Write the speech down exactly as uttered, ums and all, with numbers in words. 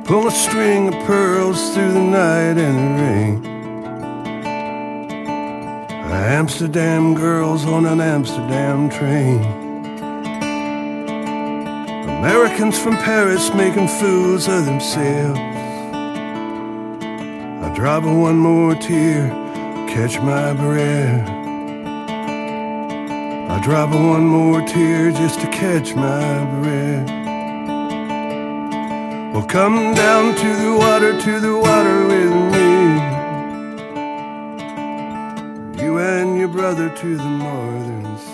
Pull a string of pearls through the night and the rain. Amsterdam girls on an Amsterdam train. Americans from Paris making fools of themselves. I drop one more tear, catch my breath. I drop one more tear just to catch my breath. Well, come down to the water, to the water with me. You and your brother to the northern